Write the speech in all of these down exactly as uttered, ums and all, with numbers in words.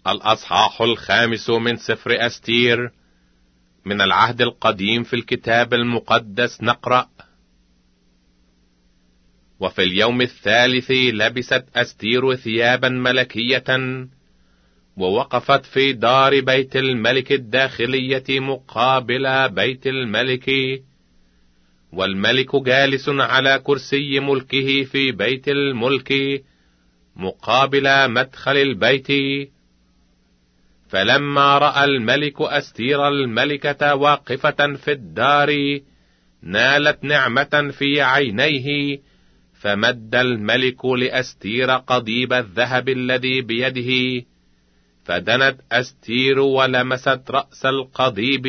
الأصحاح الخامس من سفر أستير. من العهد القديم في الكتاب المقدس نقرأ: وفي اليوم الثالث لبست أستير ثيابا ملكية، ووقفت في دار بيت الملك الداخلية مقابل بيت الملك، والملك جالس على كرسي ملكه في بيت الملك مقابل مدخل البيت. فلما رأى الملك أستير الملكة واقفة في الدار، نالت نعمة في عينيه، فمد الملك لأستير قضيب الذهب الذي بيده، فدنت أستير ولمست رأس القضيب.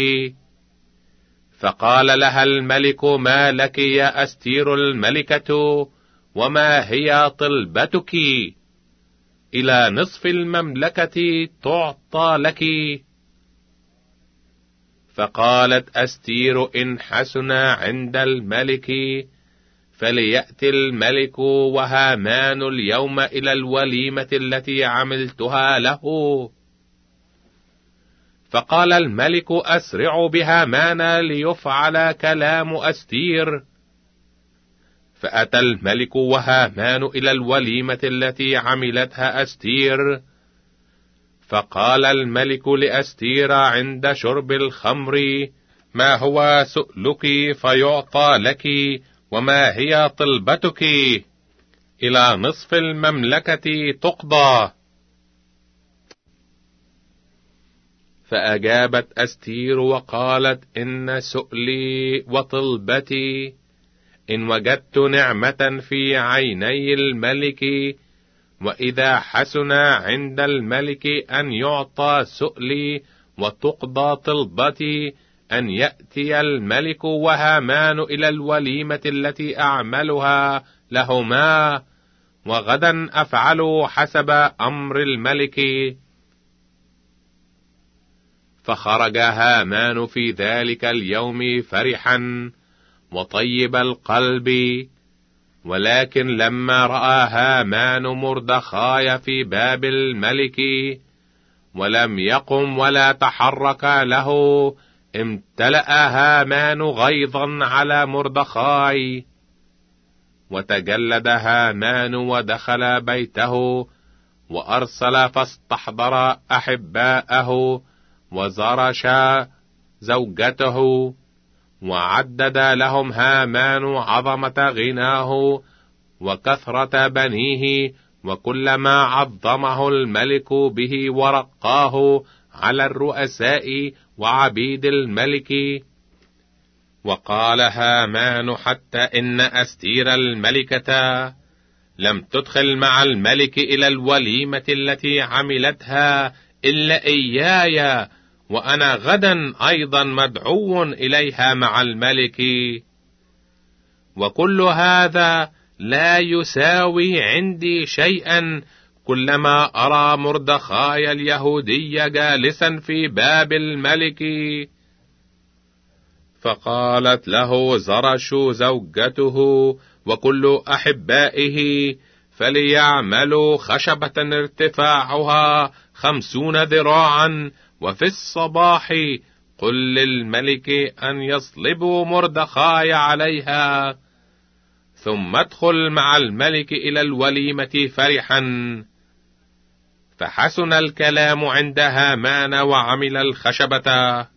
فقال لها الملك: ما لك يا أستير الملكة، وما هي طلبتك؟ إلى نصف المملكة تعطى لك. فقالت أستير: إن حسن عند الملك فليأتي الملك وهامان اليوم إلى الوليمة التي عملتها له. فقال الملك: أسرعوا بهامان ليفعل كلام أستير. فأتى الملك وهامان إلى الوليمة التي عملتها أستير. فقال الملك لأستير عند شرب الخمر: ما هو سؤلك فيعطى لك، وما هي طلبتك؟ إلى نصف المملكة تقضى. فأجابت أستير وقالت: إن سؤلي وطلبتي إن وجدت نعمة في عيني الملك، وإذا حسن عند الملك أن يعطى سؤلي وتقضى طلبتي، أن يأتي الملك وهامان إلى الوليمة التي أعملها لهما، وغدا أفعل حسب أمر الملك. فخرج هامان في ذلك اليوم فرحا وطيب القلب. ولكن لما رأى هامان مردخاي في باب الملك ولم يقم ولا تحرك له، امتلأ هامان غيظا على مردخاي، وتجلد هامان ودخل بيته، وأرسل فاستحضر أحباءه وزرش زوجته، وعدد لهم هامان عظمة غناه وكثرة بنيه، وكلما عظمه الملك به ورقاه على الرؤساء وعبيد الملك. وقال هامان: حتى إن أستير الملكة لم تدخل مع الملك إلى الوليمة التي عملتها إلا إياي، وأنا غدا أيضا مدعو إليها مع الملك. وكل هذا لا يساوي عندي شيئا، كلما أرى مردخاي اليهودي جالسا في باب الملك. فقالت له زرش زوجته وكل أحبائه: فليعملوا خشبة ارتفاعها خمسون ذراعا، وفي الصباح قل للملك أن يصلبوا مردخاي عليها، ثم ادخل مع الملك إلى الوليمة فرحا. فحسن الكلام عند هامان وعمل الخشبة.